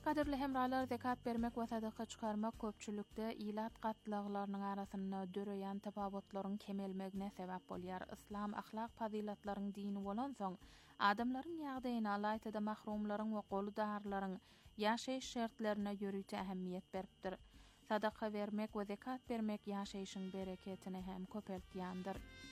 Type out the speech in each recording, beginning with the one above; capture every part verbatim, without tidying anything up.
Kadirli hemralar, zekat bermek we sadaka çykarmak köpçülükde ilat gatlaglarynyň arasynda döreýän tapawutlaryň kemelmegine sebäp bolýar. Islam ahlak fazilatlaryň dini bolan soň, adamlaryň ýagdaýyna alaytyda mahrumlaryň we goly darlaryň ýaşaýyş şertlerine ýörüýte ähemmiýet beripdir. Sadaka bermek we zekat bermek ýaşaýyşyň bereketini hem köpeltýändir.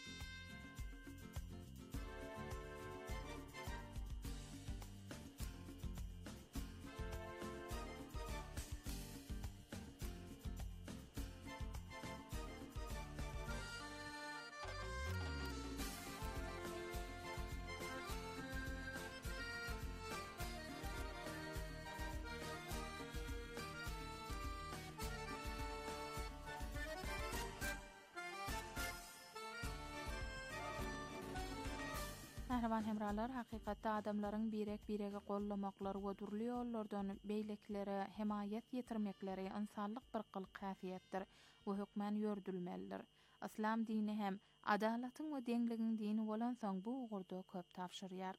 Nährawan hemralar, hakykatda adamlaryň birek-birege gollamaklary we durly ýollardan beýleklere himayet ýetirmekleri insanlyk bir kyl häsiýetdir we hökmen ýördülmelidir. Islam dini hem adalatyň we deňligiň dini bolan soň bu ugurda köp tapşyrýar.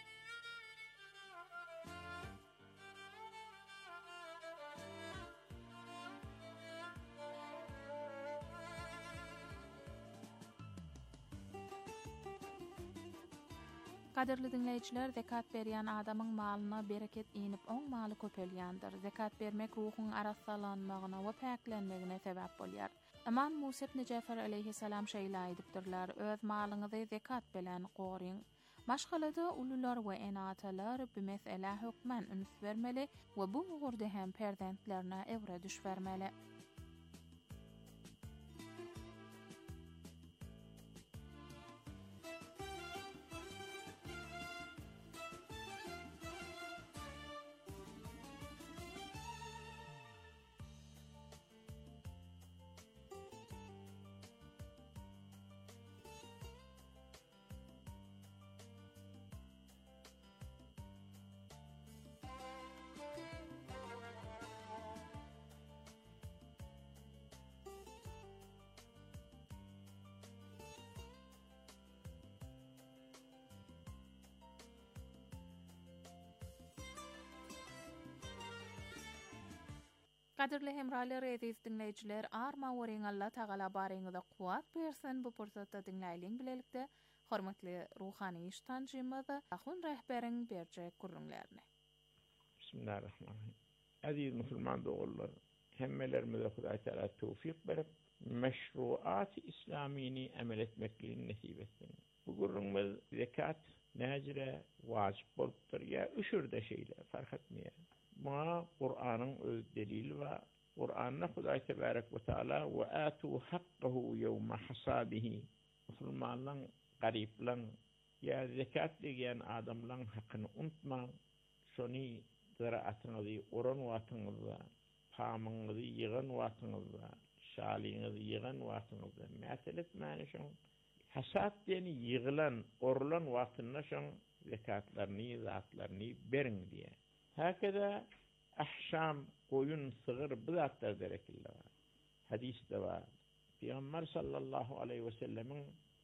Kadirli dinleyijiler, zekat berýän adamyň malyna bereket inip oň maly köpelýändir. Zekat bermek ruhyň arassalanmagyna we paklenmegine sebäp bolýar. Imam Musa ibn Ja'far aleyhissalam şeýle aýdypdyrlar: öz malyňyzy zekat bilen goryň. Maşgalada ulular we enatalar bu mesele hökmen üns bermeli we bu ugurda hem perzentlerine ewre düşbermeli. Kadirli hemralar, aziz dinleyijiler, arma weriň Allah Taala baryňyza kuwat bersin. Bu pursatda dinläýliň bilelikde hormatly ruhany iştanjymyzy ahun rehberiň berjek gurrunlaryny. Bismillahirrahmanirrahim. Aziz musulman dogullar, hemmelerimize Hudaý Taala tawfik berip, meşruat-ı İslamiyni emel etmekliğini nasip etsin. Bu gurrunmuz zekat näjire wajib bolupdyr ya üşürde şeýle fark etmeýär. Ma Kur'an'ın öz delili ve Kur'an'na Hudaý Tebarek ve Teala ve atu hakkahu yevme hasabihi. Musulmanlan, gariplan ya zekat degen adamlan hakkını unutma. Şoni ziraatınızı, oran watınızda, pamınızı yığın watınızda, şaliňizi yığın watınızda meselet manişin hasat deni yığılan, orulan watynda şoň zekatlaryny, zatlaryny berin diye. Hakeza ahşam, koyun, sığır bu zatlar derekildi var. Hadiste var. Peygamber sallallahu aleyhi ve sellemin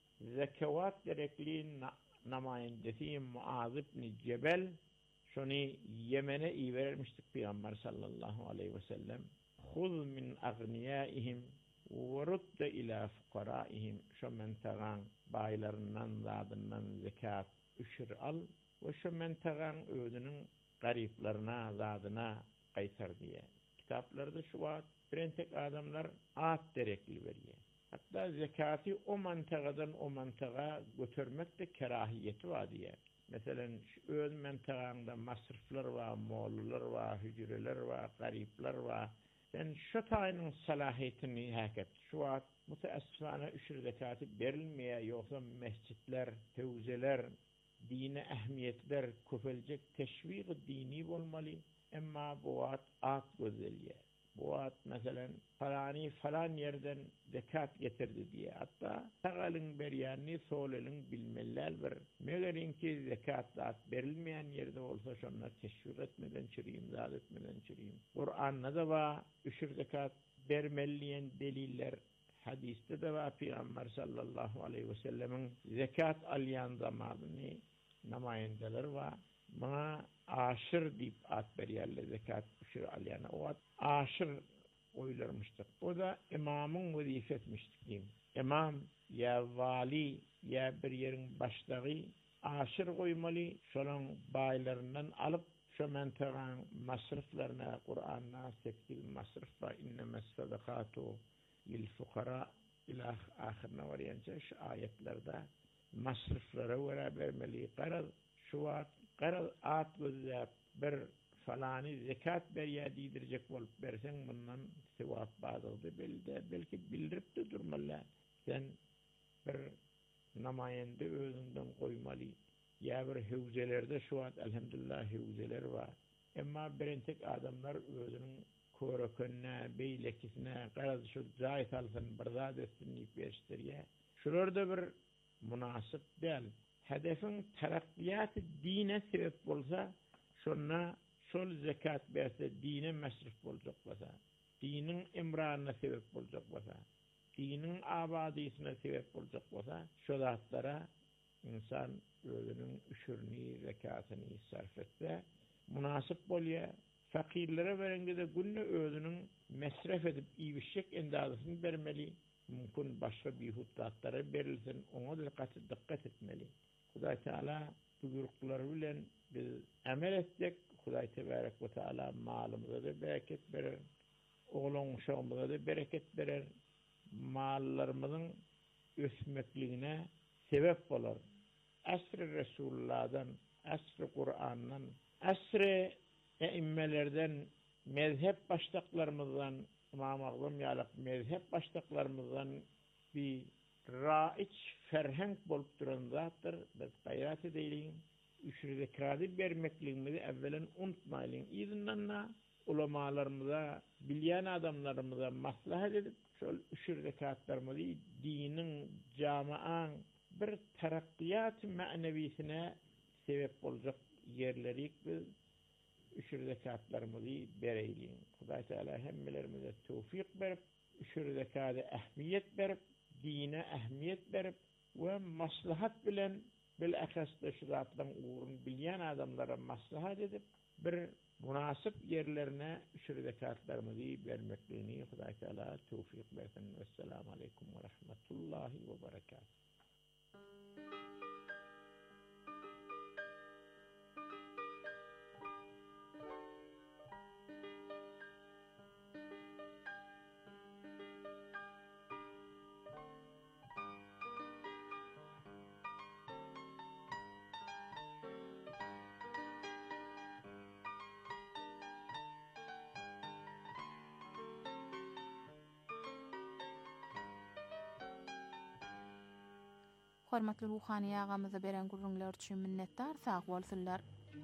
zekevat derekliğin namayendesi Muaz ibn Cebel şunu Yemen'e iyi vermiştik Peygamber sallallahu aleyhi ve sellem. Huz min agniyaihim ve rudde ila fukaraihim. Şu mentegan baylarından, zadından zekat üşür al ve şu mentegan ödünün gariplarına, zadına kaysar diye. Kitaplarda şu var, birentek adamlar at derekli veriyor. Hatta zekatı o mantagadan o mantaga götürmek de kerahiyeti var diye. Mesela öz mantaganda masrifler var, moğullar var, hücreler var, garipler var. Sen şu tayının salahiyetini haket. Şu var, müteessifane üşür zekatı verilmeye, yoksa mescitler, tevzeler, dine ehmiyetler köpelecek teşvik dini olmalı. Emma bu at at gözeliye. Bu at mesela falani falan yerden zekat getirdi diye. Hatta sağalın beryanını solelin bilmeller ver. Meğerin ki zekat at verilmeyen yerde olsa şunlar teşvik etmeden çürüyüm, zat etmeden çürüyüm. Kur'an'da da var üşür zekat vermeliyen deliller. Hadiste de var Peygamber sallallahu aleyhi ve sellemin zekat alyan zamanını namayendeler var. Bana aşır deyip at beriyerle zekat üşür alyana. O at aşır oylarmıştık. O da imamın vazifetmiştik diyeyim. İmam ya vali ya bir yerin başlığı aşır koymalı, şolun baylarından alıp şu menteğin masriflerine, Kur'an'na sekil masrif ve innemes sadakatu lil fukara ilah ahirine varıyınca şu ayetlerde masriflere vere vermeli. Qaraz şu at, qaraz at ve bir falani zekat beriya didirecek olup versen bundan sevap bazıdır. Belki bildirip de durmalı. Sen bir namayende özünden koymalı. Ya bir hevzelerde şu an elhamdülillah hevzeler var. Ama birintek adamlar özünün korokönne, beylekisine, qaraz şu zayit alsın, bırzad etsin deyip versteriye. Şurada bir münasip değil. Hedefin terakkiyatı dine sebep olsa, şuna şol zekat verse dine mesrif olacak olsa, dinin imranına sebep olacak olsa, dinin abadisine sebep olacak olsa, şu zatlara insan özünün üşürni, zekatını sarf etse, münasip bolya, fakirlere verenge de günne özünün mesref edip iyişik endazını vermeli, mümkün başka bir huttatlara verilsin, ona dikkat, dikkat etmeli. Huday Teala buyurukları bilen biz amel etsek, Huday Tebarek ve Teala malımıza da bereket verir, oğlun uşağımıza da bereket verir, mallarımızın ösmekliğine sebep olur. Asr-ı Resulullah'dan, asr-ı Kur'an'dan, asr-ı eimmelerden, mezhep baştaklarımızdan, İmam-ı Azam yalık mezhep baştaklarımızdan bir raiç ferhenk bolup duran zattır. Biz gayret edelim. Üşür zekatı vermekliğimizi evvelen unutmayalım. İzinlenle ulamalarımıza, bilyen adamlarımıza maslahat edip şol üşür zekatlarımızı dinin, camian bir terakkiyat manevisine sebep olacak yerleri biz üşür zekatlarımızı bereyleyin. Huday Teala hemmelerimize tevfik verip, üşür zekatı ehmiyet verip, dine ehmiyet verip ve maslahat bilen bil akasta şu zatdan uğrun bilyen adamlara maslahat edip bir münasip yerlerine üşür zekatlarımızı vermekliğini Huday Teala tevfik versin. Vesselamu aleyküm ve rahmetullahi ve berekatuhu. Hormatly ruhani ýagamyza beren gurrunlar üçin minnetdar, sag bolsunlar.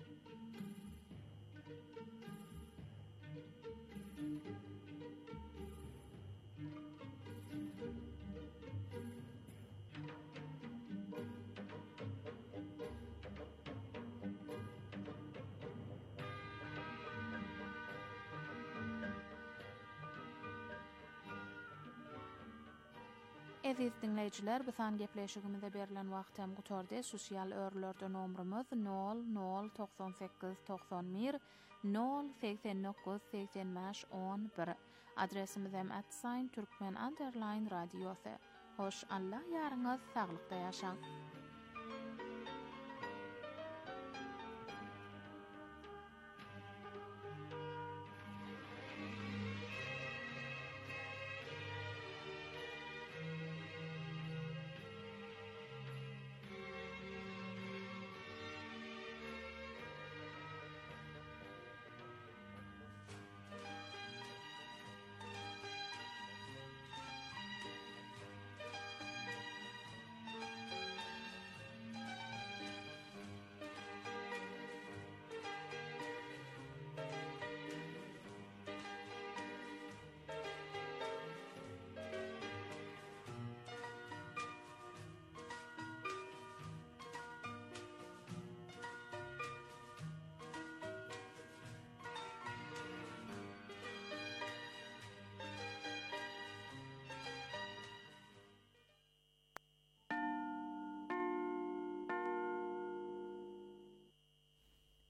Eziz dinleyijiler, bu san gepleşigimizde berilen wagtam gutardy. Sosial örlerde nomrumuz nol nol doksan sekiz doksan bir nol seksen dokuz seksen beş on bir. Adresimiz hem at sign Türkmen underline radyosu. Hoş Allah ýaryňyz saglykda ýaşaň.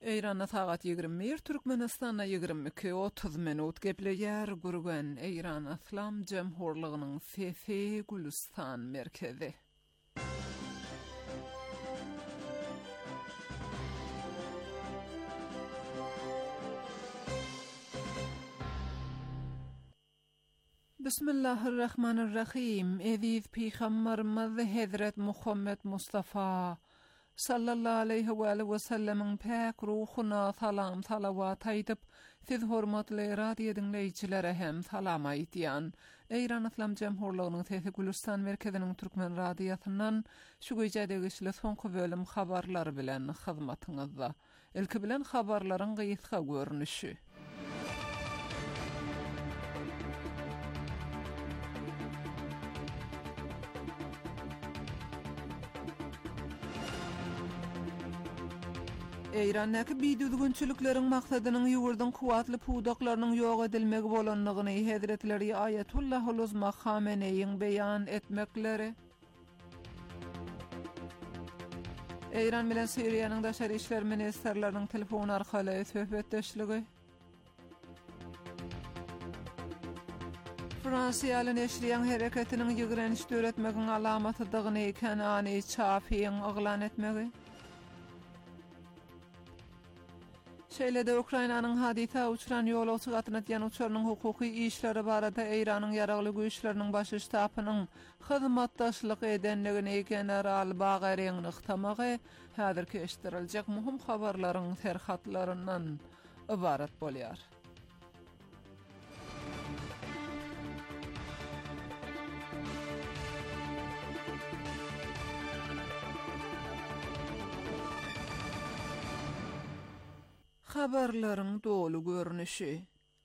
Eýranda sagat ýigirme bir, Türkmenistanda ýigirme iki otuz minut gepleýär gurgan Eýran Islam Jemhurlygynyň Sesi Gülistan merkezi. Bismillahirrahmanirrahim. Eziz Peygamberimiz Hazret Muhammed Mustafa sallallahu aleyhi ve aleyhi ve sellemin pek ruhuna salam salavat aýdyp, siz hormatly radio dinleýçilere hem salam aýdýan. Eýran Islam Jemhurlygynyň Sesi Gülistan merkeziniň türkmen radiosundan şu güýje degişli soňky bölüm habarlary bilen hyzmatyňyzda. Ilki bilen habarlaryň gysga görnüşi. Eýrandäki biýdüzgünçülikleriň maksadynyň ýurdun kuwatly puwdaklarynyň ýok edilmegi bolanlygyny Hazretleri Ayetullah Uluzma Khameneiň beýan etmekleri. Eýran bilen Suriýanyň daşary işler ministrleriniň telefon arkaly söhbetdeşligi. Fransiýaly neşriýan hereketiniň ýigrenç döretmegiň alamatydygyny Kenany Çafiň oglan etmegi. Şeýlede Ukrainanyň hadisa uçuran ýolagçy gatnaşan uçurynyň hukuky işleri barada Eýranyň ýaragly güýçleriniň baş ştabynyň hyzmatdaşlyk edenligini general Bagariň nyktamagy häzirki eşdiriljek muhim habarlaryň terhatlaryndan ibarat bolýar. Habarlaryň dolu görnüşi.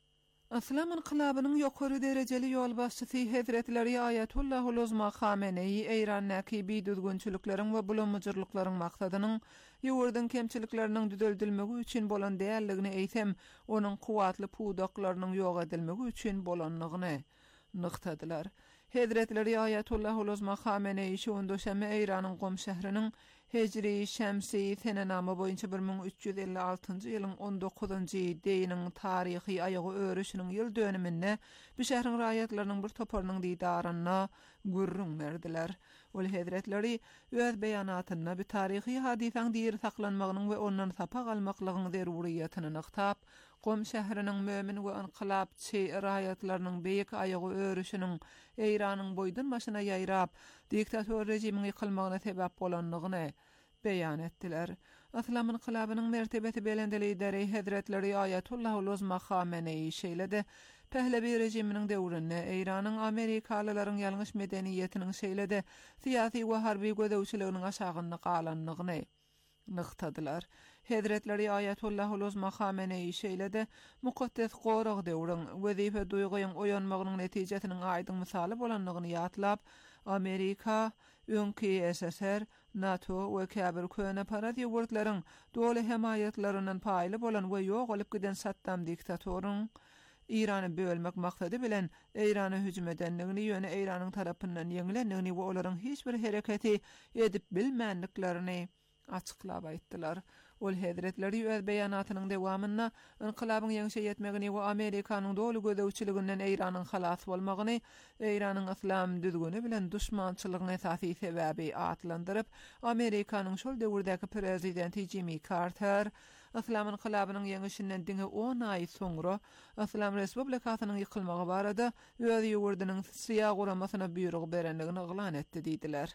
Islam inqilabynyň ýokary derejeli ýol başçysy Hazretleri Ayetullah Uluzma Khamenei Eýrandaky biýdüzgünçülikleriň we bulanmajylyklaryň maksadynyň ýurdun kemçilikleriniň düzeldilmegi üçin bolan däýerligini eýsem, onuň kuwatly puwdaklarynyň ýok edilmegi üçin bolanlygyny nyktadylar. Hazretleri Ayetullah Uluzma Khamenei şu döşeme Eýranyň Qom şähriniň Hecri Şemsi senenamy boýunça bir ming üç ýüz elli altyncy ýylyň on dokuzunjy deýiniň taryhy aýagy örüşiniň ýyl dönüminde bu şähriň raýatlarynyň bir toparynyň diýdaryna gürrüň berdiler. Ol Hazretleri öz beýanatynda bu taryhy hadisaň diýeri saklanmagynyň we ondan sapa galmaklygyň zeruriýetini nyktap, Qom şähriniň mömin we inqilabçy raýatlarynyň beýik aýagy örüşiniň Eýranyň boýdan başyna ýaýrap, diktator rejimiň ýykylmagyna sebäp bolanlygyny beýan etdiler. Islam inqilabynyň mertebeti belende lideri Hazretleri Ayetullah Uluzma Khamenei şeýlede Pehlevi rejiminiň döwründe Eýranyň Amerikalylaryň ýalňyş medeniýetiniň şeýlede syýasy we harby gödäwçiliginiň aşagynda galanlygyny nyktadylar. Hazretleri Ayetullah Uluzma Khamenei şeýlede mukaddes gorag döwrüň wezife duýguýyň oýanmagynyň netijesiniň aýdyň misaly bolanlygyny ýatlap, Amerika, öňki S S R, NATO we käbir köne parat ýurtlaryň doly hemaýatlarynyň paýly bolan we ýok bolup giden Saddam diktatoryň İrany bölmek maksady bilen Eýrana hüjüm edenligini ýöne Eýranyň tarapyndan ýeňilendigini we olaryň hiç bir hereketi edip bilmänliklerini açıklap aýtdylar. Ol Hazretleri öz beýanatynyň dewamynda inqilabyň ýeňşe ýetmegini we Amerikanyň doly gödäwçiliginden Eýranyň halas bolmagyny, Eýranyň islam düzgüni bilen düşmançylygyň esasy sebäbi atlandyryp, Amerikanyň şol döwürdäki prezidenti Jimmy Carter Islam inqilabynyň ýeňişinden diňe on aý soňra Islam Respublikasynyň ýykylmagy barada öz ýurdunyň syýa guramasyna buyrug berenligini oglan etdi diýdiler.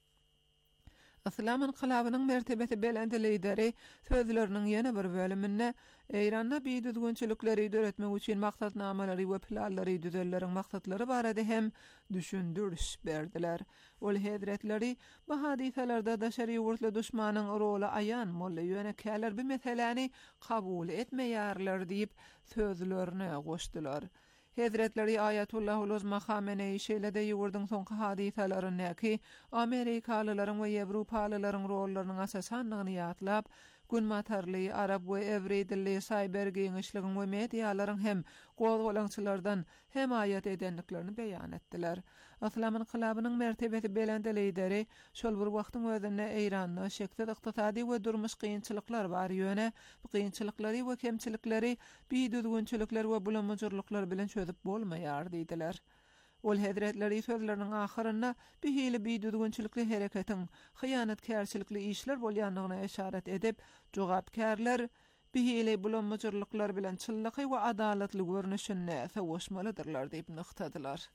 Islam inqilabynyň mertebeti belende lideri sözleriniň ýene bir bölüminde Eýranda biýdüzgünçilikleri döretmek üçin maksatnamalary we planlary düzelleriň maksatlary barada hem düşündürüş berdiler. Ol Hazretleri bu hadisalarda daşary ýurtly düşmanyň roly aýan molla ýöne käler bu meseleni kabul etmeýärler diýip sözlerini goşdylar. Hazretleri Ayetullah Uluzma Khamenei şeýlede ýurdun soňky hadisalaryny ki Amerikalylaryň we Ýewropalylaryň rollarynyň asasanlygyny ýatlap, gün matarly, arab we evri dilli cyber giňişligiň we medialaryň hem gowgolaňçylardan hem ayat edenliklerini beýan etdiler. Aslam inqilabynyň mertebeti belende lideri şol bir wagtyň özünde Eýranyň şekil ykdysady we durmuş kynçylyklar bar ýöne bu kynçylyklary we kemçilikleri biýdüzgünçilikler we bulamajyrlyklar bilen çözüp bolmaýar diýdiler. Ol hedretleri sözlerinin ahirinde bir hili biýdüzgünçilikli hereketiň, hyýanatkärçilikli işler bolýanlygyna eşaret edip, jogapkärler bir hili bulamajyrlyklar bilen çyllyky we adalatly görnüşine sowuşmalydyrlar diýip nyktadylar.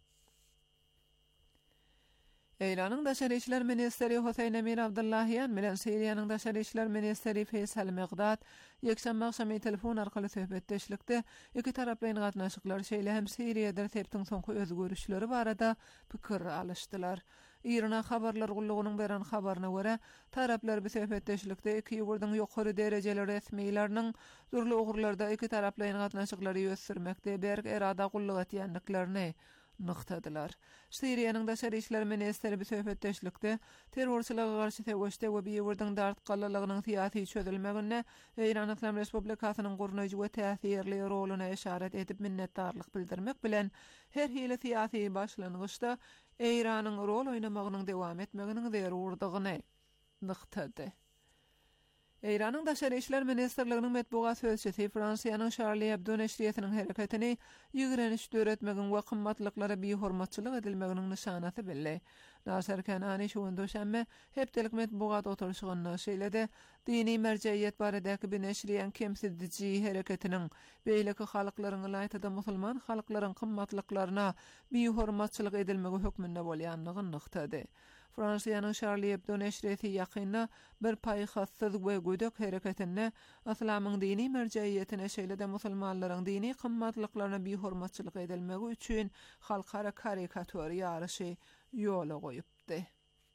Eýranyň Daşary işler ministeri Hoseýn Emir Abdullahiýan bilen Siriýanyň Daşary işler ministeri Feysal Megdad ýekşänbe akşamy telefon arkaly söhbetdeşlikde iki taraplyň gatnaşyklar şeýle hem Siriýada septiň soňky özgörüşleri barada pikir alışdylar. İran habarlar gullugynyň beren habaryna görä, taraplar bu söhbetdeşlikde iki ýurduň ýokary derejeli resmiýleriniň durly ugurlarda iki taraplyň gatnaşyklary ýösürmekde berk erada gulluk etýänliklerini nyktadylar. Siriýanyň Daşary işler ministeri bu söhbetdeşlikde terrorçylyga garşy täwüşde we bir ýurduň dartgallalygynyň syýasy çözülmegine Eýran Islam Respublikasynyň gurunajy we täsirli roluny eşaret edip minnetdarlyk bildirmek bilen her hili syýasy başlangyçda Eýranyň rol oýnamagynyň dowam etmeginiň zerurdygyny nyktady. Eýranyň Daşary işler ministerliginiň medbugat sözçisi Fransiýanyň Charlie Hebdo neşriýetiniň hereketini ýigrenç döretmegin we kymmatlyklara beýhormatçylyk edilmeginiň nyşanasy belli. Nasser Kanani şu döşänme hepdelik medbugat oturuşygyny şeýlede dini merjeýet baradäki bir neşriýen kemsizdiji hereketiniň beýleki halklaryň laýtada musulman halklaryň kymmatlyklaryna beýhormatçylyk edilmegi hökmünde bolýanlygyny nyktady. Fransiýanyň Charlie Hebdo neşriýeti ýakynda bir paýhassyz we gödek hereketine Islamyň dini merjeýetine şeýle-de musulmanlaryň dini kymmatlyklaryna beýhormatçylyk edilmegi üçin halkara karikatur ýarysy ýola goýupdy.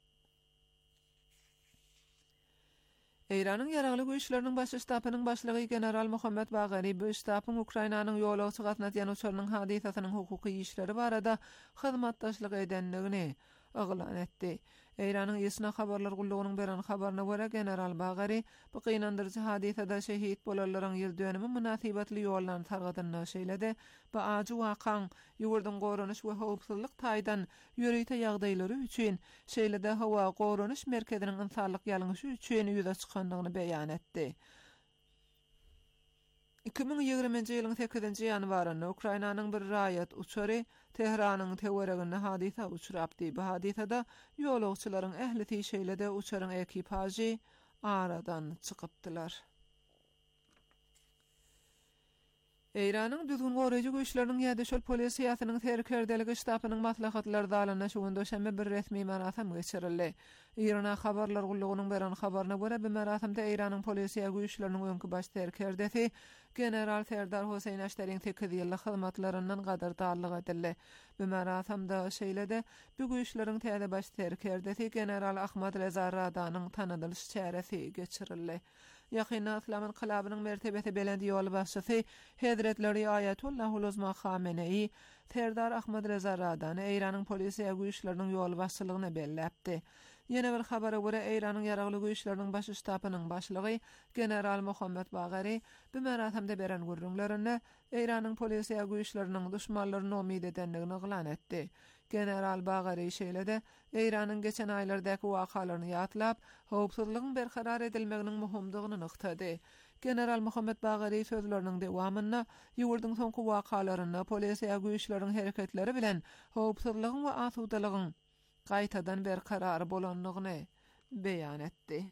Eýranyň ýaragly güýçleriniň baş ştabynyň başlygy general Muhammed Bagary bu ştabyň Ukrainanyň ýolagçy gatnaşan uçurynyň hadisasynyň hukuky işleri barada hyzmatdaşlyk edenligini aglan etdi. Eýranyň ýesna habarlar gullugynyň beren habaryna görä general Bagary bu gynandyrjy hadisada şehit bolanlaryň ýyldönümi münasibatly ýollan targadyny şeýledi. Bu ajy wakaň ýurduň gorunuş we howpsuzlyk taýdan ýöreýte ýagdaýlary üçin şeýle-de hawa gorunuş merkeziniň insanlyk ýalňyşy üçin ýüze çykandygyny beýan etdi. iki bin ýygrymynjy ýylyň sekizinji ýanwaryna Ukrainanyň bir raýat uçary Tehranyň teweregine hadisa uçurapdy. Bu hadisada ýolagçylaryň ählisi şeýle-de uçaryň ekipajy aradan çykypdylar. Eýranyň düzgün goraýjy güýçleriniň ýa-da şol polisiýasynyň terkerdeligi ştabynyň maslahatlar dalyna şu döşänbe bir resmi merasym geçirildi. Eýrana habarlar gullugynyň beren habaryna görä bu merasimde Eýranyň polisiýa güýçleriniň öňkü baş terkerdesi general Serdar Hoseýn Aşdariň sekiz ýyllyk hyzmatlaryndan gadardarlyk edildi. Bu merasimde şeýle-de bu güýçleriň täze baş terkerdesi general Ahmad Reza Radanyň tanadylyş çäresi geçirildi. Ýakynda Islam inqilabynyň mertebeti belende ýol başçysy Hedretleri Ayatullah Uluzma Khamenei Serdar Ahmad Reza Radany Eýranyň polisiýa güýçleriniň ýol başçylygyny belläpdi. Ýene bir habara görä Eýranyň ýaragly güýçleriniň baş ştabynyň başlygy general Muhammed Bagary bu merasimde beren gurrunlaryny Eýranyň polisiýa güýçleriniň düşmanlaryny umyt edenligini aglan etdi. General Bagary şeýle-de Eýranyň geçen aýlardaky wakalaryny ýatlap, howpsuzlygyň berkarar edilmeginiň muhimdygyny nyktady. General Muhammed Bagary sözleriniň dowamyna ýurduň soňky wakalaryny polisiýa güýçleriniň hereketleri bilen howpsuzlygyň we asudalygyň gaýtadan berkarar bolanlygyny beýan etdi.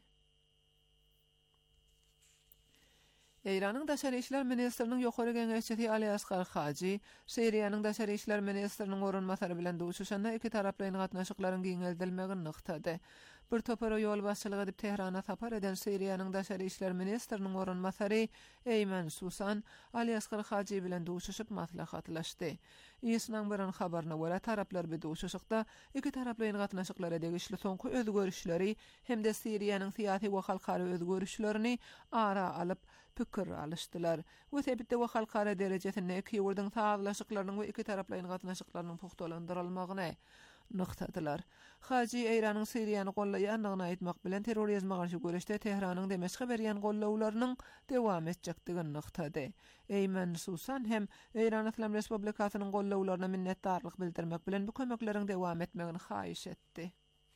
Eýranyň Daşary işler ministriniň ýokary geňeşçisi Ali Asgar Haji, Siriýanyň Daşary işler ministriniň orunmasary bilen duşuşanda iki taraplyň gatnaşyklaryň giňeldilmegini nyktady. Bir topara ýol başçylyk edip Tehrana sapar eden Siriýanyň Daşary işler ministriniň orunmasary Eýmen Susan Ali Asgar Haji bilen duşuşyp maslahatlaşdy. Ýesnaň beren habaryna görä taraplar bu duşuşykda iki taraplyň gatnaşyklary degişli soňky özgörüşleri hem-de Siriýanyň syýasy we halkara özgörüşlerini ara alyp pikir alışdylar. Bu sebäpde we halkara derejesinde iki ýurduň saglaşyklarynyň we iki taraplyň gatnaşyklarynyň puhtalandyrylmagyny nyktadylar. Haji Eýranyň Siriýany gollaýanlygyny aýtmak bilen terrorizme garşy görüşde Tehranyň Demeşke berýän gollawlarynyň dowam etjekdigini nyktady. Eýmen Susan hem Eýran Islam Respublikasynyň gollawlaryna minnetdarlyk bildirmek bilen bu kömekleriň dowam etmegini haýyş etdi.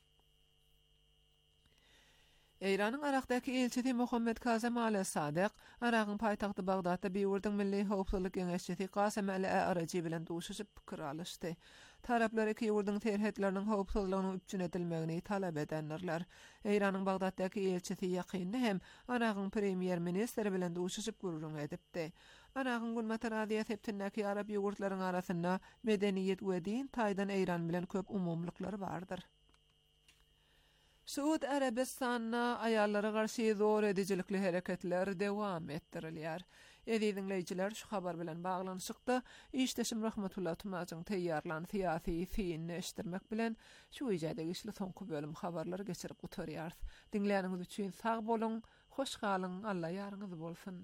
Eýranyň Araqdaky elçisi Muhammed Kazem al-Sadyk, Aragyň paýtagty Bagdadda Biwurdyň Milli Howpsuzlyk Geňeşçisi Qasem al-Araji bilen duşuşyp pikir alışdy. Taraplar iki ýurdun terhetleriniň howpsuzlygyny üçin edilmegini talap edenler. Eýranyň Bagdaddaky elçisi ýakynda hem Aragyň premier ministri bilen duşuşyp gurulun edipdi. Aragyň Gulmat Radiýa septindäki Arab ýurtlaryň arasynda medeniýet we din taýdan Eýran bilen köp umumlyklary bardyr. Suud Arabistanna ayallara garşy zor edijilikli hereketler dowam etdirilýär. Ediň dinleýijiler şu habar bilen baglanyşykda işdeşim Rahmetullah Tumazyň teýýarlan syýasy fiýini eşitdirmek bilen şu ýerde geçli soňky bölüm habarlary geçirip gutarýar. Dinleýäniňiz üçin sag bolun, hoş galyň, Allah ýaryňyz bolsun.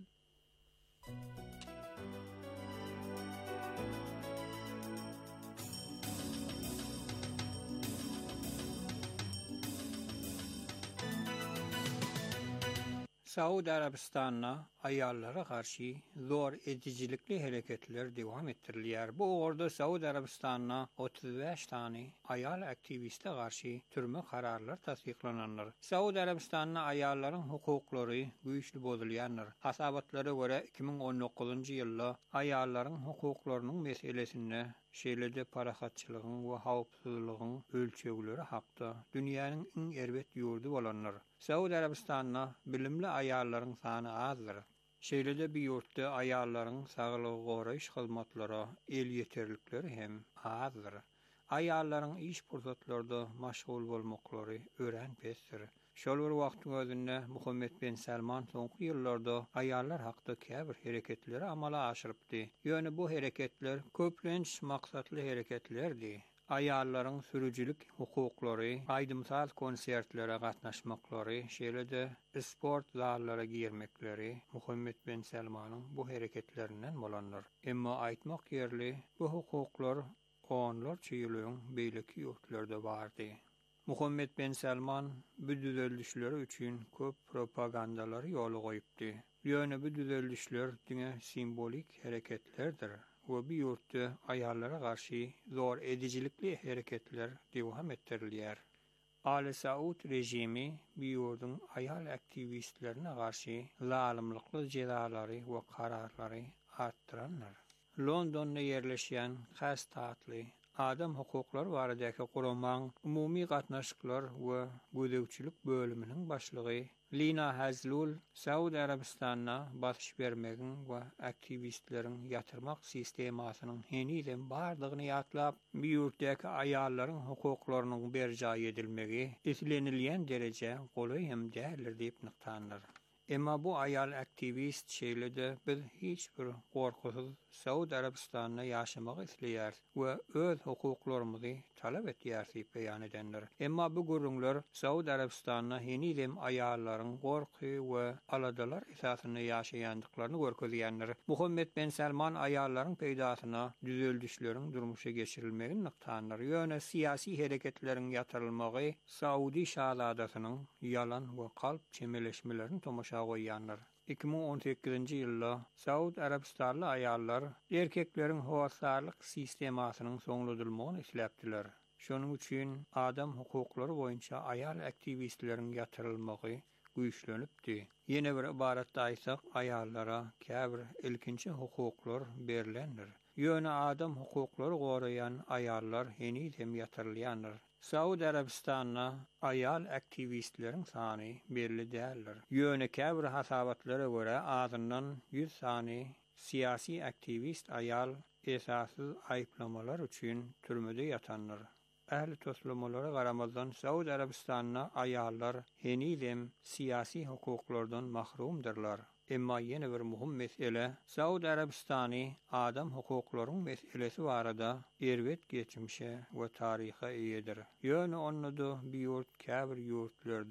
Saudi Arabistan'a ayallara karşı zor edijilikli hareketler devam ettirilýär. Bu orada Saudi Arabistan'a otuz beş tane ayal aktiviste karşı türme kararlar tasdiklananlar. Saudi Arabistan'a ayalların hukuklary güýçli bozulýanlar. Hasabatlara göre iki bin on dokuzuncu ýylda ayalların hukuklarynyň meselesinde şeýlede parahatçylygyň we hawpsuzlygyň ölçegleri hakda dünýäniň iň erbet ýurdu bolanlar. Saudi Arabistan'a bilimli ayarlaryň sany azdyr. Şeýlede bir ýurtda ayarlaryň saglygy goraýyş hyzmatlary el ýeterlikleri hem azdyr. Ayarlaryň iş pursatlarynda maşgul bolmaklary örenpesdir. Şol bir wagtyň özünde Muhammed bin Salman soňky ýyllarda ayarlar hakda käbir hereketleri amala aşyrypdy. Ýöne bu hereketler köplenç maksatly hereketlerdi. Ayarlaryň sürüjülük hukuklary, aýdymsal konsertlere gatnaşmaklary, şeýlede sport zallara girmekleri Muhammed bin Salmanyň bu hereketlerinden bolanlar. Emma aýtmak ýerli, bu hukuklar onlarça ýylyň beýleki ýurtlarda bardy. Muhammed bin Salman bu düzelişleri üçin köp propagandalary ýoly goýupdy. Ýöne bu düzelişler diňe simbolik hereketlerdir. We bir ýurtda ayallara garşy zor edijilikli hereketler dowam etdirilýär. Ali Saud rejimi bir ýurdun ayal aktivistlerine garşy zalymlykly jezalary we kararlary artdyranlar. Londonda ýerleşýän Hastatly Adam hukuklary baradaky guramaň umumy gatnaşyklar we gödäwçilik bölüminiň başlygy Lina Hazlul Saudi Arabistan'a batyş bermegin we aktivistleriň ýatyrmak sistemasynyň henüýden bardygyny ýatlap, bir ýurtdaky ayalaryň hukuklarynyň berja edilmegi islenilýän derece goly hem dälir diýip nyktanlar. Emma bu ayal aktivist şeýlede biz hiç bir gorkusuz Saudi Arabistan'da ýaşamak isleýär we öz hukuklarymyzy talap etýär diýip beýan edenler. Emma bu gurrunlar Saudi Arabistan'da henüýem ayalaryň gorky we aladalar esasyny ýaşaýandyklaryny görkezýänler. Muhammed bin Salman ayalaryň peýdasyna düzeldişleriň durmuşa geçirilmegini nyktanlar. Ýöne siyasi hereketleriň ýatyrylmagy Saudi şahzadasynyň yalan we kalp çemeleşmelerini tomaşa goýýanlar. iki bin on sekizinci ýylda Saudi Arabistanly ayallar erkekleriň howasarlyk sistemasynyň soňladylmagyny isläpdiler. Şonuň üçin adam hukuklary boýunça ayal aktivistleriň ýatyrylmagy güýçlenipdi. Ýene bir ibaratda aýsak, ayallara käbir ilkinçi hukuklar berilendir. Ýöne adam hukuklary goraýan ayallar henüýem ýatyrylýanlar. Saudi Arabistan'a ayal aktivistleriň sany belli däldir. Ýöne käbir hasabatlara görä azyndan yüz sany siyasi aktivist ayal esasyz aýplamalar üçin türmede ýatanlar. Ähli toslamalara garamazdan Saudi Arabistan'a ayallar henüýem siyasi hukuklardan mahrumdyrlar. Emma ýene bir muhim mesele Saudi Arabistan'y adam hukuklarynyň meselesi barada erbet geçmişe we taryha eýedir. Ýöne onunla bir ýurt käbir ýurtlarda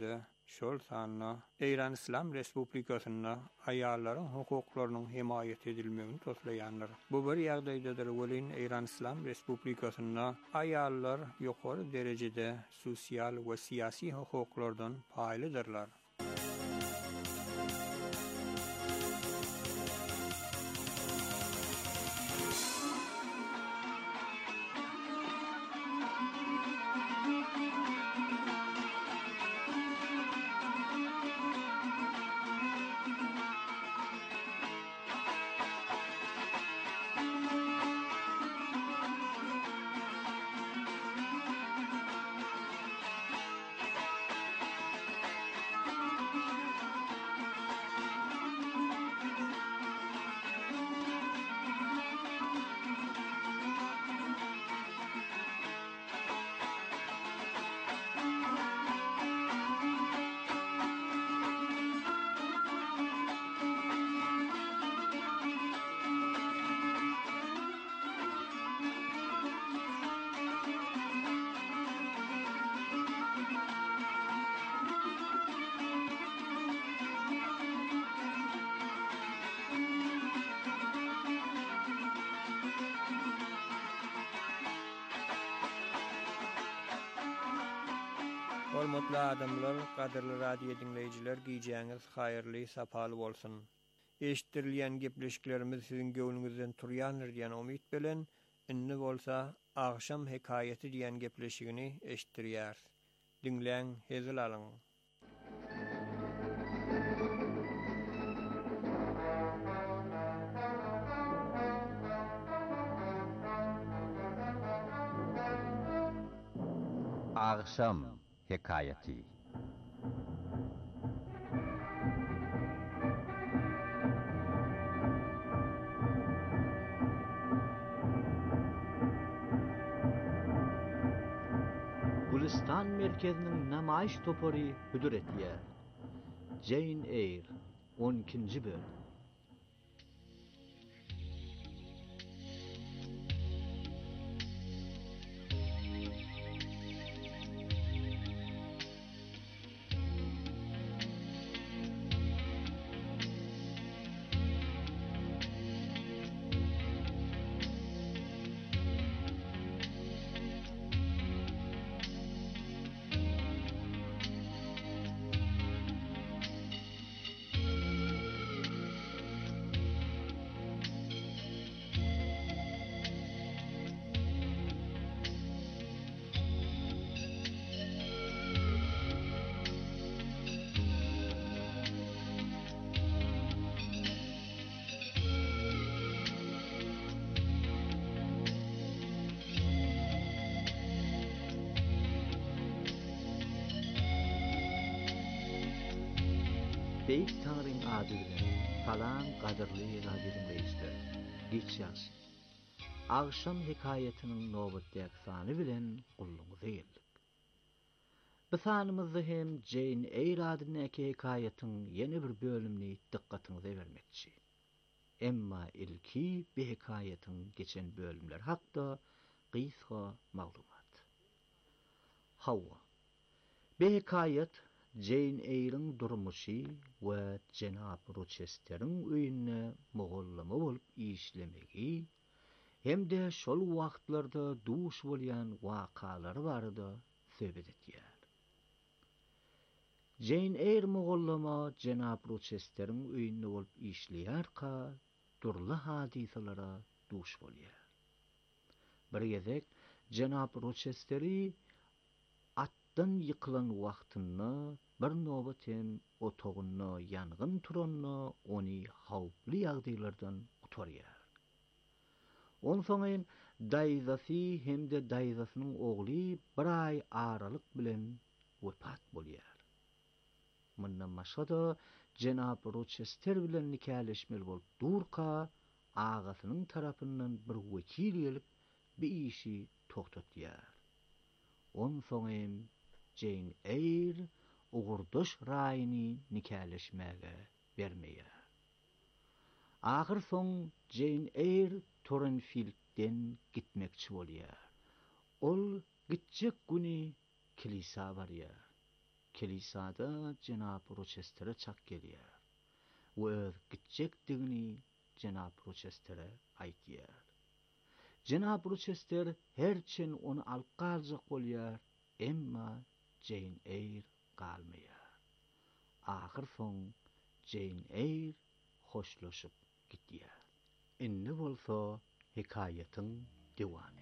şol sanna Eýran İslam Respublikasyna aýallaryň hukuklarynyň himayet edilmegini toslaýanlar. Bu bir ýagdaýdadyr welin Eýran İslam Respublikasyna aýallar ýokary derejede sosial we siýasy hukuklardan paýlydyrlar. Hormatly adamlar, gadyrly radio dinleýijiler, giýjäňiz haýyrly, sapaly bolsun. Eşitirilýän gepleşiklerimiz siziň göwnüňizden turýandyr diýen umyt bilen, inni bolsa agşam hekaýeti diýen gepleşigini eşitdirýär. Dinleň, hezil alyň. Agşam hekayeti. Gulistan merkezinin namayiş topori hüdür etýär. Jane Eyre on ikinji bölüm. Beyik Tanrı'nın adı bilen falan kadırlı radirin reisler. Geç yaş. Akşam hikayetinin nöbetdäki sany bilen gulluňyza geldik. Bu sanymyzda hem Jane Eyre adyndaky hikayetin yeni bir bölümini dikkatiňize bermekçi. Emma ilki bu hikayetin geçen bölümler hakda gysga maglumat. Hawa. Bu hikayet Jane Eyre'nin durmuşy we Jenap Rochester'in öýüne mogollama bolup işlemegi hem-de şol wagtlarda duş bolýan wakalary barada söhbet etýär. Jane Eyre mogollama Jenap Rochester'in öýünde bolup işleýärka durly hadisalara duş bolýar. Bir gezek Jenap Rochester'i atdan ýykylan wagtyny bir nobat hem otogyny ýangyn turanyny ony hawply ýagdaýlardan gutarýar. Onsoň daýzasy hem-de daýzasynyň ogly bir ay aralyk bilen wepat bolýar. Mundan başga Jenap Rochester bilen nikahleşmeli bolup durka agasynyň tarapyndan bir wekil gelip bir işi toktatýar. Onsoň Jane Eyre ugurduş raýyny nikahleşmäge bermeýär. Ahir soň Jane Eyre Torrenfieldden gitmekçi bolýar. Ol gitjek güni kilisa barýar. kilisada Cenab-ı Rochester'e çak gelýär. O öz gitjekdigini Cenab-ı Rochester'e aýtýar. Cenab-ı Rochester herçin onu alyp galjak bolýar, emma Jane Eyre galmaýar. Ahyr soň Jane Eyre hoşlaşyp gitýär. Indi bolsa hikayatyň dewamy.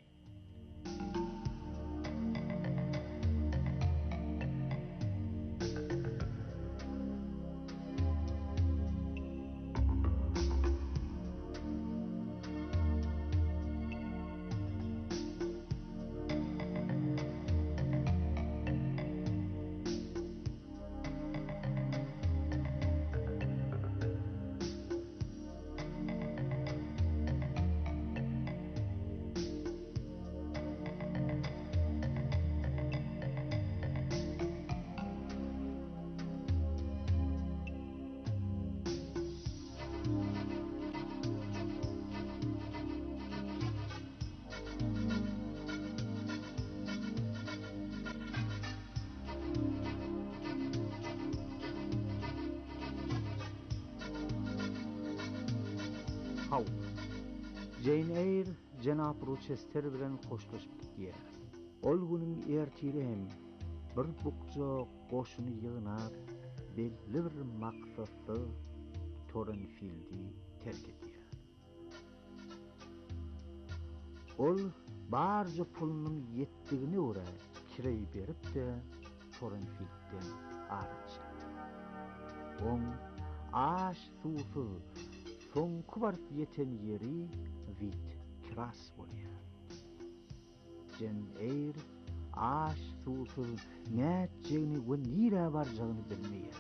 Haw. Jane Eyre Cenab-ı Rochester bilen hoşlaşyp gitýär. Ol günüň ertiri hem bir bukja goşuny ýygnap belli bir maksatda Torrenfield'i terk etýär. Ol barja pulunyň ýetdigini görä kirey berip de Torrenfield'den ayrılýar. On aş susuz soňky barıp ýeten ýeri Wit Kras bolýar. Jane Eyre aş susuz näçegini we nire barjagyny bilmeýär.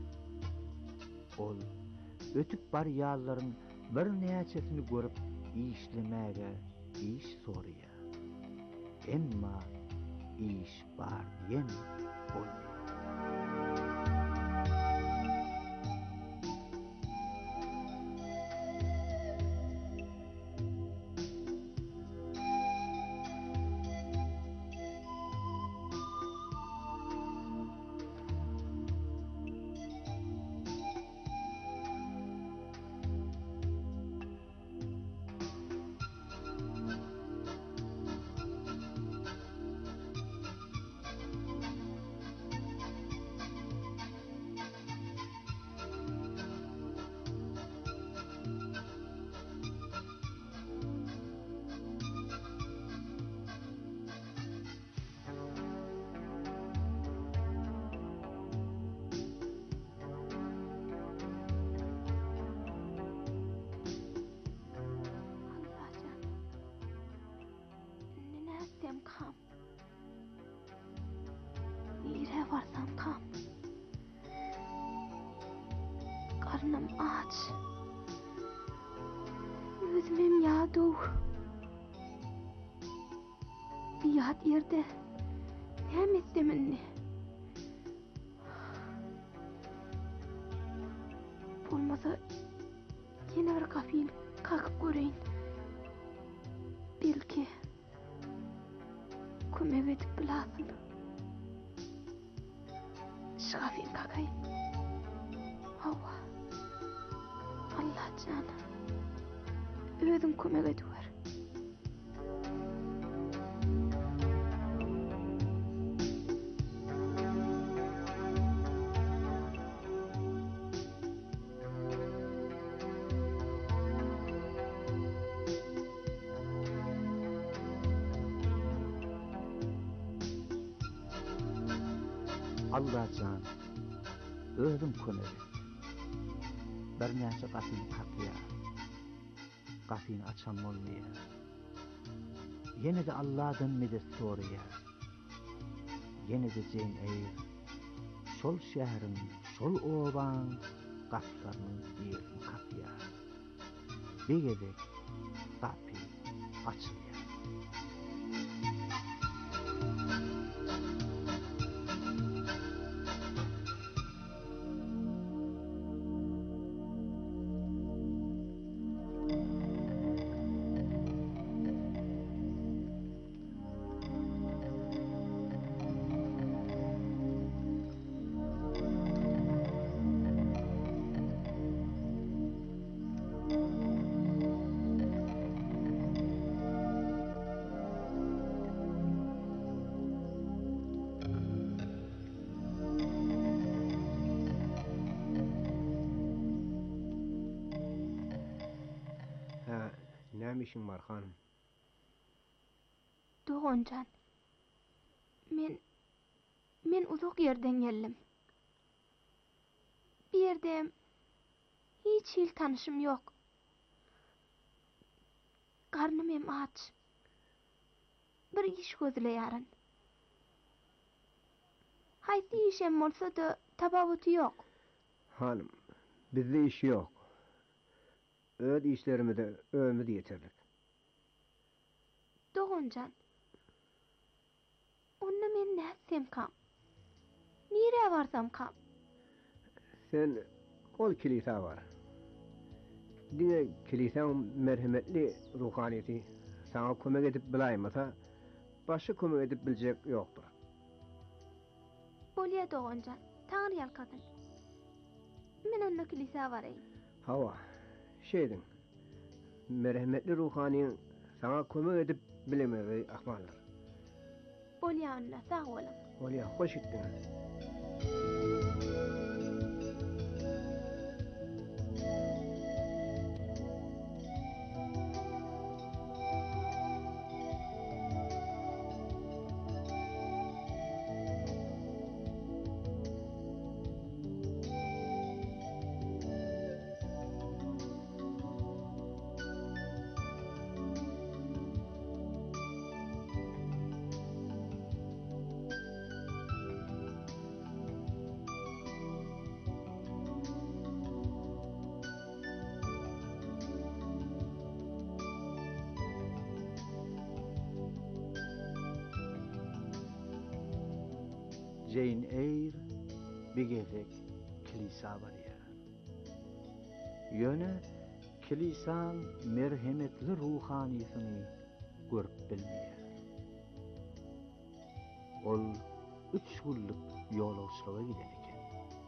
Ol ötüp barýarlaryň bir näçesini görüp işlemäge iş sorýar. Emma iş bar diýen bolmaýar. Kam. Nire varsam kam. Karnım aç. Özümem yağdu. Bir yat yerde hem ettiminni. Olmasa yine bir kafil kalkıp göreyim. Belki kömek edip bilasın. Şafin kakayın. Hava. Allah canı. Özüm kömek ediver. Allah can, özüm kömek et. Bir näçe gapyny kapýar. Gapyny açan bolmaýar. Yine de Allah'dan medet sorýar. Yine de Jane Eyre şol şäheriň, şol obaň gaplaryny ýerine kapýar. Begedek gapy açylýar. näme işin bar hanım? Doğancan. Men men uzak yerden geldim. Bir yerde hiç hil tanışım yok. Karnım hem aç. Bir iş gözleýäryn. Haýsy işem bolsa da tababuty yok. Hanım, bizde iş yok. Öz işlerimizde ömür yeterlik. Doğancan. Onna men näsem kam? Nire varsam kam? Sen ol kilisa var. Dine kilisan merhametli ruhaniyeti sana kömek edip bilaymasa başka kömek edip bilecek yoktur. Bolya Doğancan. Tanrı yalkadın. Men onna kilisa varayım. Hava, şeydin, merhametli ruhaniyin sana kömek edip bilemeyi ahmallar. Bolya onna sağ olun. Olya, hoş ettiniz. Jane Eyre bir gezek kilisa var ya. Yöne kilisan merhametli ruhaniyetini görüp bilmeýär. Ol üç gullyk ýolagçylyga giden eken.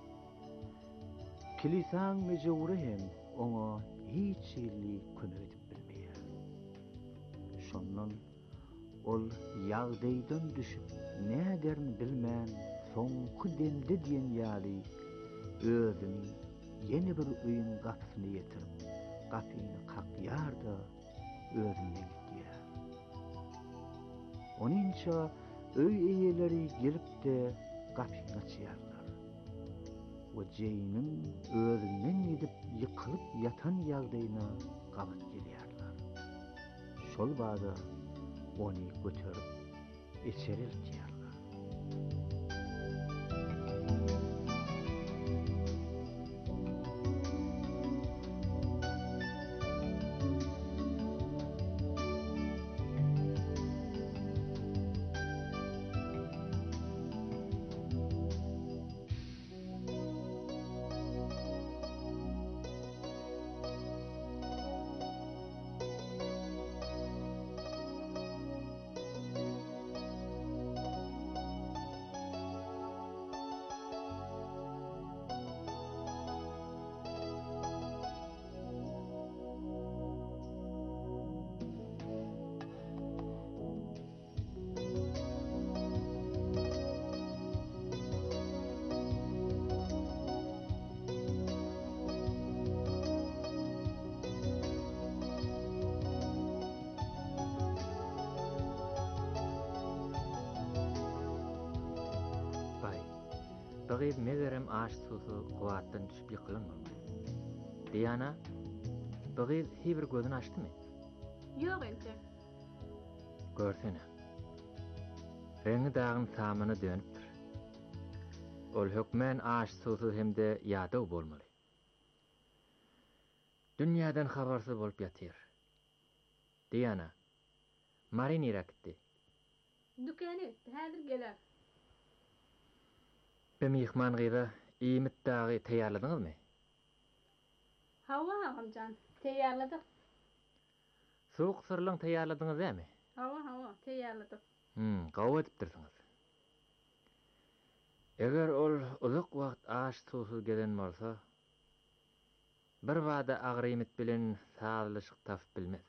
Kilisan mejawry hem oňa hiç ýyly kömek edip bilmeýär. Şondan ol ýagdaýdan düşüp näderini bilmän soňky demde diýen ýaly özüni ýene bir öýün gapysyna ýetirip gapyny kakýar da özünden gitýär. Onunça öý eýeleri gelip de gapyny açýarlar. O Jane'in özünden gidip ýykylyp ýatan ýagdaýyna gabat gelýärler. Şol bada ony göterip içeri eltýärler. Bagyp megerem aş susu guwatdan düşüp ýykylan bolmaly. Diana, bagyp hiber gözüni açdymy? Ýok elde. Görsene. Reňi dagyn samyny dönüpdir. Ol hökmen aş susu hemde ýada bolmaly. Dünýäden habarsyz bolup ýatyr. Diana, Marin ýerekdi. Dükany häzir geler. Bir mihman gyza iýmit dagy taýýarladyňyzmy? Hawa amcan, taýýarladyk. Soğuk sırlaň taýýarladyňyz ämi? Hawa hawa taýýarladyk. Hmm, gawa edipdirsiňiz. Eger ol uzak wagt aş susuz gelen bolsa, bir wada agyrymet bilen sağlyşyk tapyp bilmez.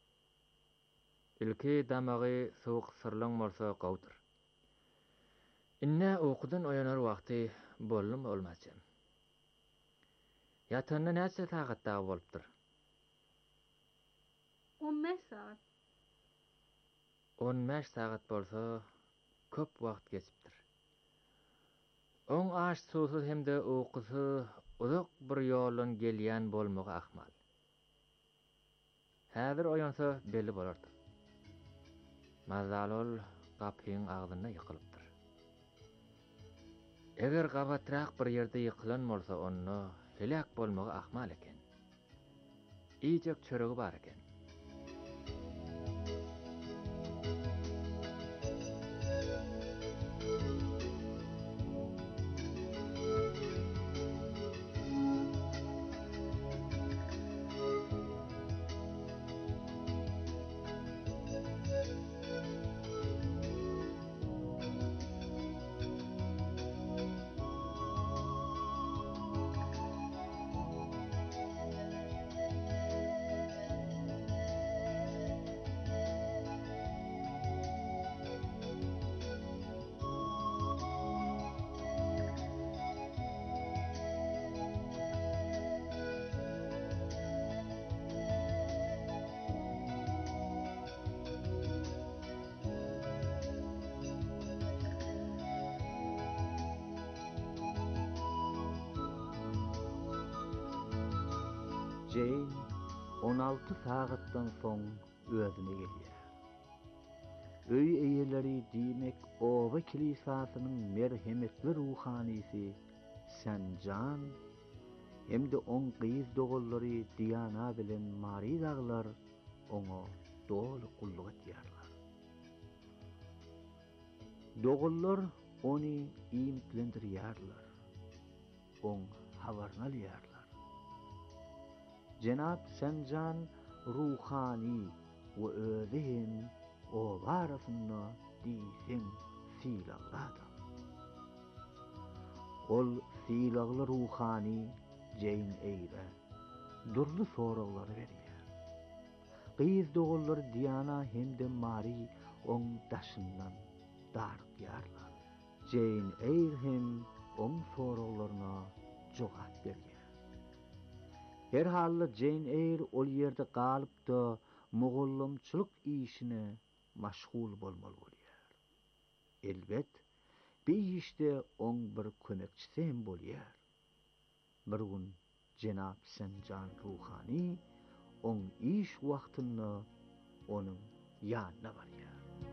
Ilki damagy soğuk sırlaň bolsa gawdyr. Inne okudan oyanar wagty bollum bolmaçym. Ýatanda näçe sagatda bolupdyr? on beş beş saat. on beş saat bolsa köp wagt geçipdir. Oň aş susuz hemde uqusy uzak bir ýoldan gelýän bolmagy ahmal. Häzir oýansa belli bolardy. Mazalol gapyň agdyna ýykylypdyr. Eger gabatrak bir ýerde ýykylan bolsa onu helak bolmagy ahmal eken. İjek çöregi bar eken. Jane on alty sagatdan soň özüne gelýär. Öý eýeleri diýmek Oba kilisasynyň merhemetli ruhanysy Sanjan hemde on gyýyz dogallary Diana bilen Maridaglar oňa doly gulluk etýärler. Dogallar ony iýmitlendirýärler. On habaryny alýarlar. Cenab Sanjan ruhani we özü hem o barasynda diýsen silagladı. Ol silagly ruhani Jane Eyre durly soraglar berýär. Gyýyz dogallar Diana hemde Mary on daşyndan darýarlar. Jane Eyre hem on soraglaryna jogap berýär. Her halda Jane Eyre ol ýerde galypdy, mugullamçylyk işine maşgul bolmaly bolýar. Elbet, bir işte on bir kömekçisi hem bolýar. Bir gün Cenab Sanjan ruhani on iş wagtyny onun ýanyna barýar.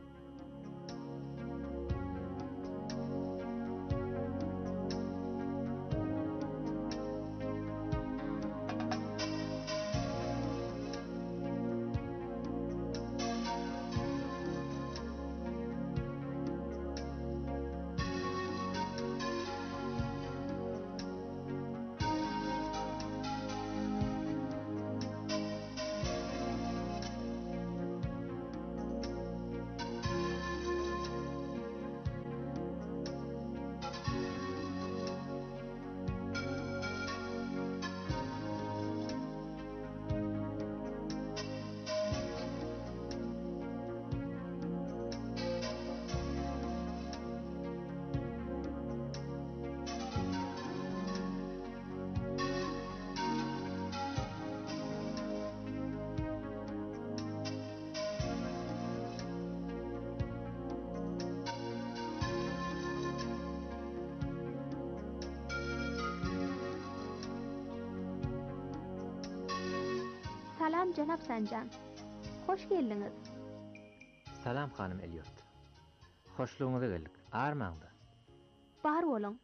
Salam Cenab Sanjan. Hoş geldiňiz. Salam hanım Elliot. Hoşluğuňyza geldik. Armanda. Bar boluň.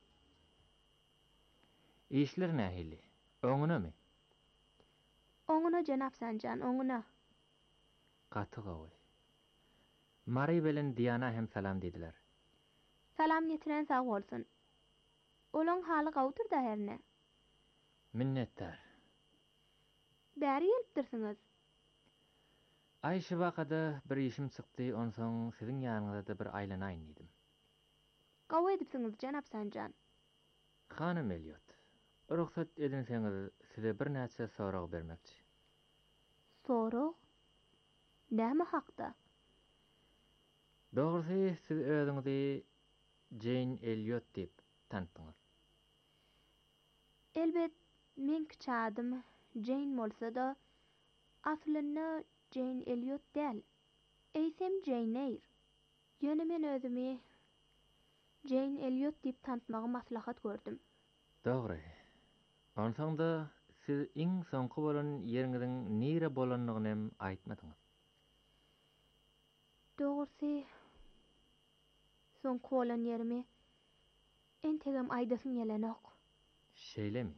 İşler nähili? Oňuna mı? Oňuna Cenab Sanjan, oňuna. Gaty gawy. Mary bilen Diana hem salam dediler. Salam getiren sag bolsun. Olaň haly gawtyr da herne. Minnettar. Bäri gelipdirsiňiz. Aýşy wakada bir işim çykdy, onsoň siziň ýanyňyzda da bir aýlanaýyn diýdim. Gawa edipsiňiz Cenab Sanjan. Hanım Elliot, ruhsat edinseňiz size bir näçe sorag bermekçi. Sorag? Näme hakda? Dogrusy siz özüňizi Jane Elliot diýip tanıtdyňyz. Elbet men kiçi adam Jane bolsa da aslyny Jane Elliot del. Eysem Jane Eyre. Ýöne men özümi Jane Elliot diýip tanıtmagy maslahat gördüm. Dogry. Onsoňda siz iň soňky bolan ýeriňiziň nire bolanlygyny hem aýtmadyňyz. Dogrusu soňky bolan ýerimi entegem aýdasym gelenok. Şeýlemi?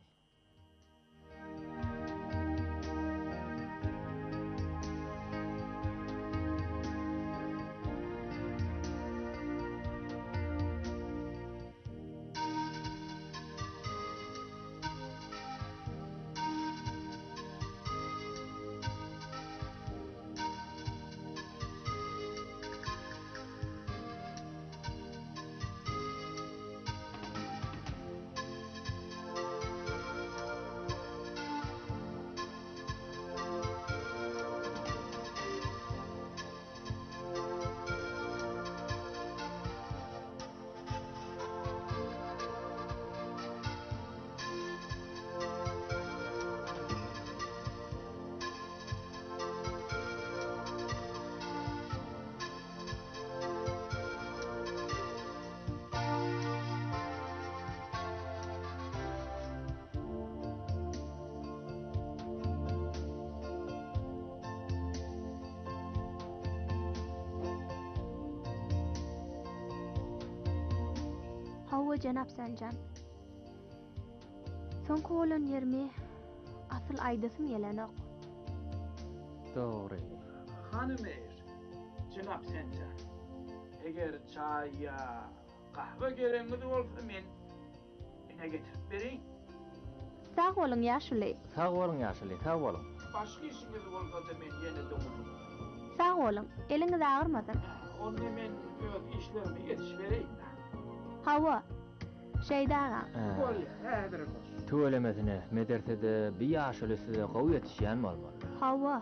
Hawa Janap Sanjan. Soňky bolan ýerimi asyl aýdasym gelenok. Dogry. Hanım Eyr, Cenap Sencan. Eger çay ya kahve gereňiz bolsa men ine getirip bereyim. Sag bolun ýaşuly. Sag bolun ýaşuly, sag bolun. Başka işiniz bolsa da men ýene döňüzüm. Sag bolun, eliňiz ağırmasın. Onu men öz işlerime yetiş bereyim. Hawa, Şeýdaga. Bol, häzir boş. Tölemesine medersede bir ýaşuly size gowy ýetişýän bolmaly. Hawa.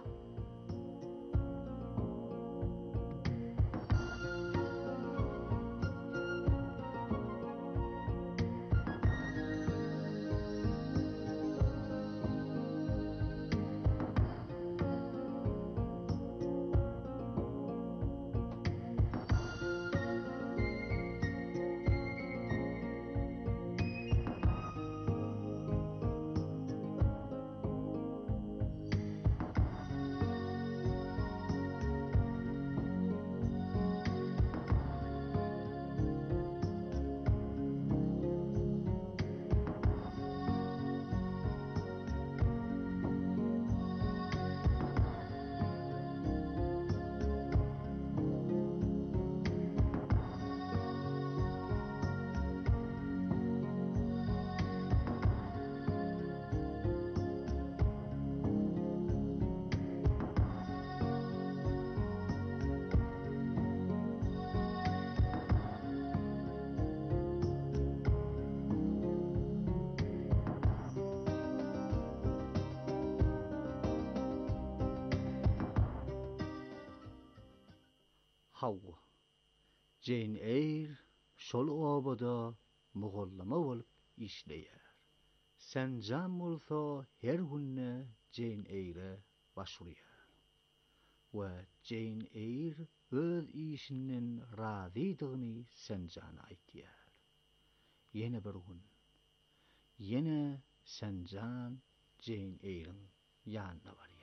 Hawa. Jane Eyre şol obada mugollama bolup işleýär. Sanjan bolsa her günne Jane Eyre başurýar. We Jane Eyre öz işinden razydygyny Sanjana aýtýar. Ýene bir gün, ýene Sanjan Jane Eyre'ň ýanyna barýar.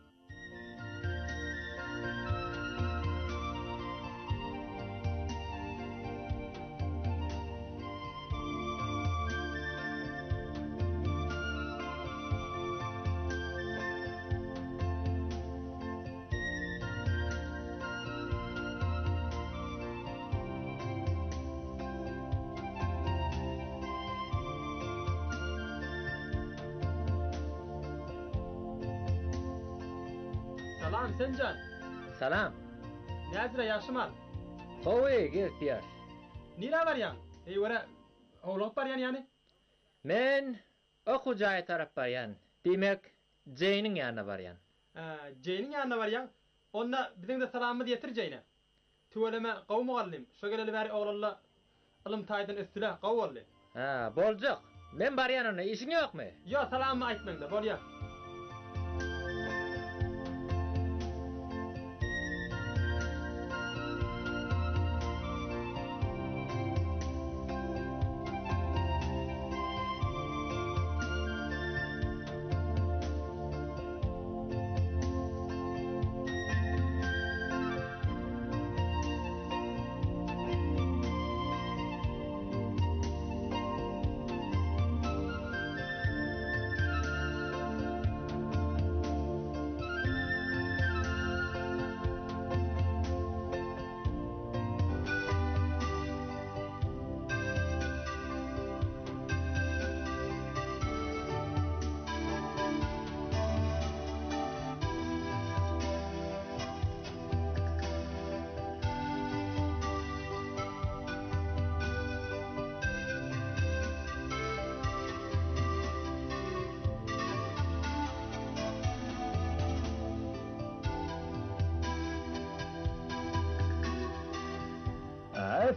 Salam Sencan. Salam. Näzire ýaşyman? Gowy gelýär. Nire barýan? Ey wara, howlap barýan ýani? Men oku jaý tarap barýan. Demek Jane'in ýanyna barýan. Ha, Jane'in ýanyna barýan. Onda biziň de salamy ýetir Jane'e. Tuweleme gowy mugallim. Şo geleli bäri oglalla ilm taýdan üstüle gowy boldy. Ha, boljak. Men barýanyna işiň ýokmy? Yo, salamy aýtmaňda, bolýar.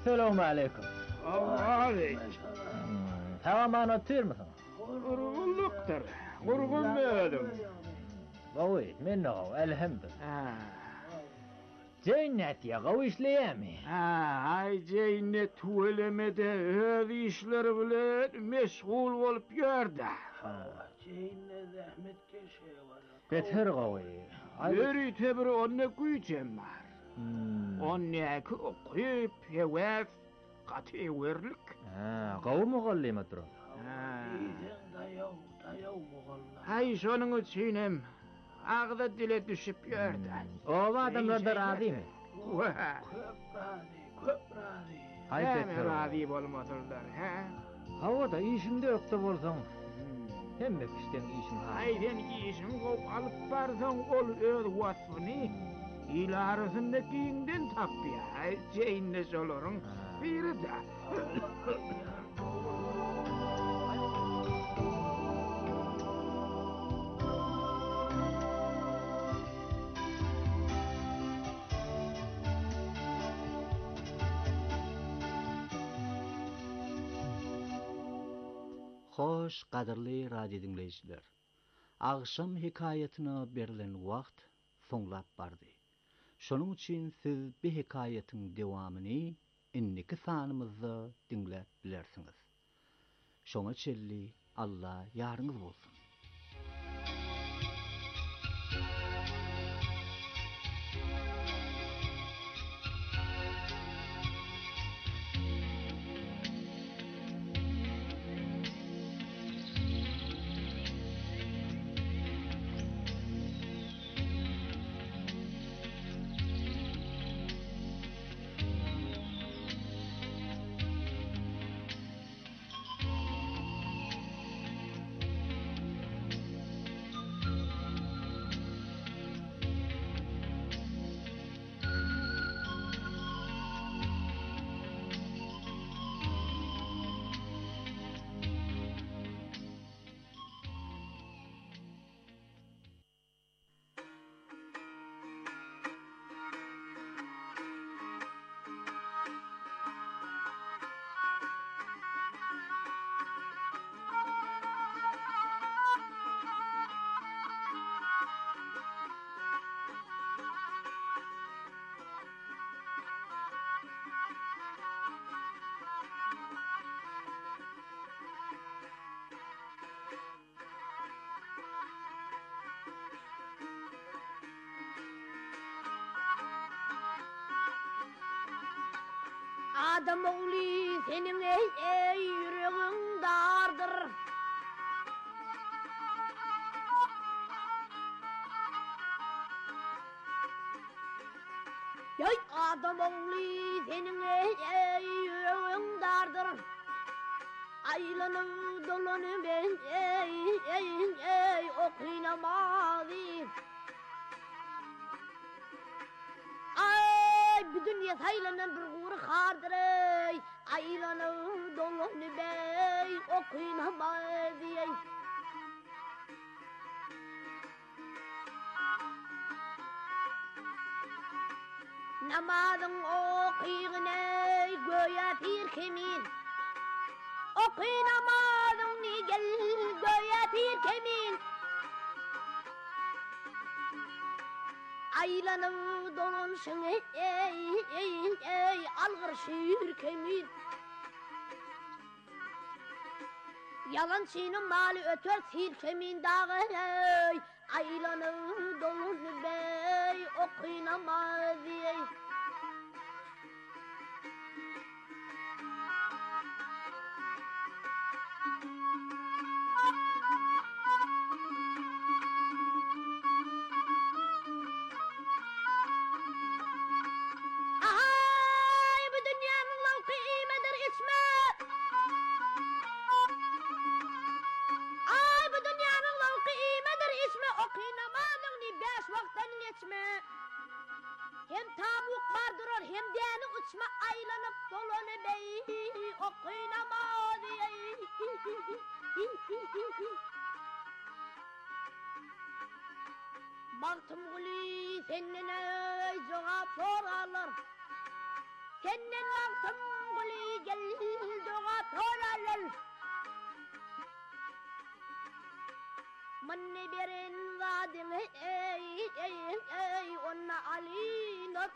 Assalamu alaikum. Aleyküm. Tamam anlatır mısın? Gurgunluktur. Gurgun böyledim. Oy, men o, elhamdülillah. Cennet ya, o işleyemi. Ha, ay cennet tuvelemede öz işleri bile meşgul olup yörde. Cennet zahmet keşe var. Beter oy. Yürü tebri onne güycem var. Onne ki okuyup yevef katı verlik. Ha, qawu mugalli matro. Dayav, dayav muğalla. Hay şonun için hem ağda dile düşüp yörde. O adamlar da razı mı? Köp razı, köp razı. Hay Hemen razı olmadırlar, he? Havada işinde yoksa bolsan. Hem de işten işin ha. Ay sen işin kop alıp barsan ol öz vasfını. İlarisindeki tapya. Ay ceyinle solorun. Biri de. Hoş qadirli radio dinleyiciler. Akşam hikayetine berilen wagt soňlap bardy. Şonuň üçin siz bir hikayetin dewamyny inniki sanymyzda dinläp bilersiňiz. Şoňa çelli Allah ýaryňyz bolsun. Adam oğlu senin ey, ey yüreğin dardır. Yay adam oğlu senin ey, ey yüreğin dardır. Aylanıp dolanıp ey, ey, ey, ey okunamadı. Ay bir dünya saylanan bir uğru kardır ey. Aylanıp dolanıp ey okunamadı ey. Namazın okuyun ey göğe bir kemin. Okuy namazın ni gel göğe bir kemin. Aylanıp dolanışın ey ey ey ey algır şiir kemin. Yalancının mali öter sir kemin dağı ey. Aylanıp dolanıp ey okuy namazı ey. Hem tabuk vardırır hem deni uçma aylanıp dolanıp ey okunamadı ey. Baktım guli senin ey cevap sorarlar. Senden langsam guli geldi doğa toralar. Manne beren vadim ey ey ey onna alinat.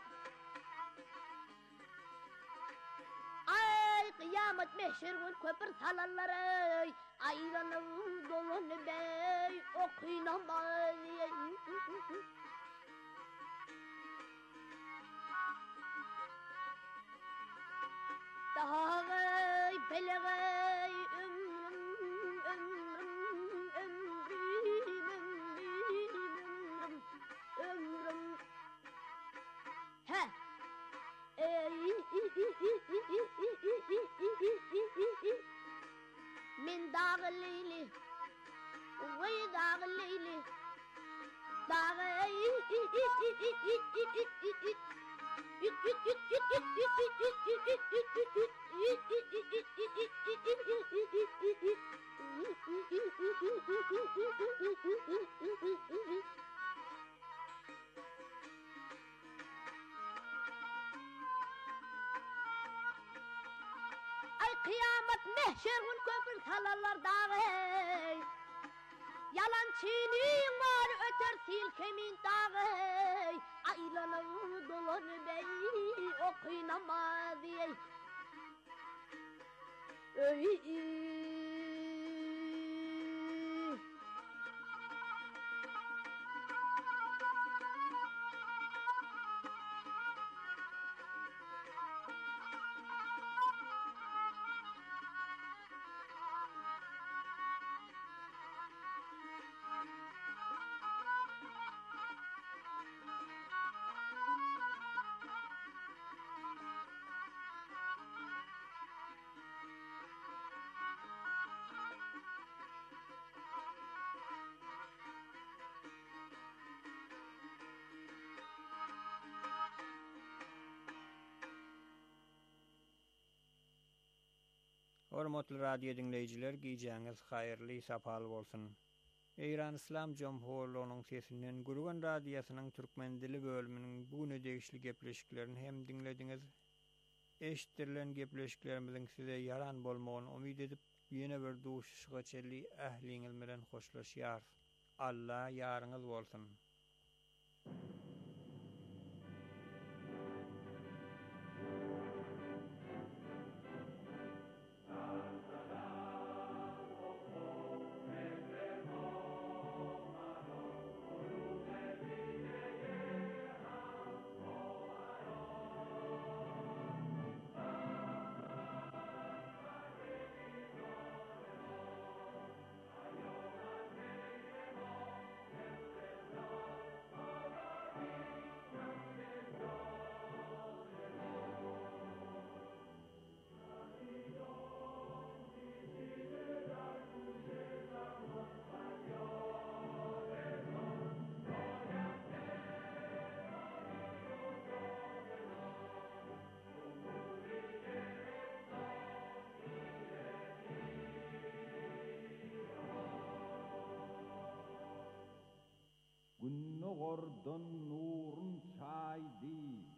Ay kıyamet meşhur gün köpür salallar ey. Aylanıp dolanıp ey okuyunamaz. Dağay belagay ömrüm ömrüm ömrüm ömrüm ömrüm he min dağ leyli vay dağ leyli dağay Ay kıyamet mehşerun köpür salallar dağı. Yalan çiğnin var öter silkemin dağı. Aylanır dolanır bey okuyunamaz ey. Ey Hormatly radio dinleyijiler, giýjäňiz haýyrly sapal bolsun. Eýran İslam Jomhurlygynyň sesinden Gurgan radiosynyň türkmen dili bölüminiň bugüne degişli gepleşiklerini hem dinlediňiz. Eşitdirilen gepleşiklerimiziň size yaran bolmagyny umyt edip, ýene bir duşuşga çelli ähliňiz bilen hoşlaşýar. Allah ýaryňyz bolsun. Günnogordan nurun çaydi,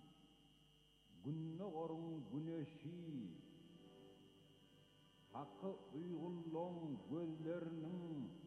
günnogorun güneşi, hakkı uygullan gözlerinin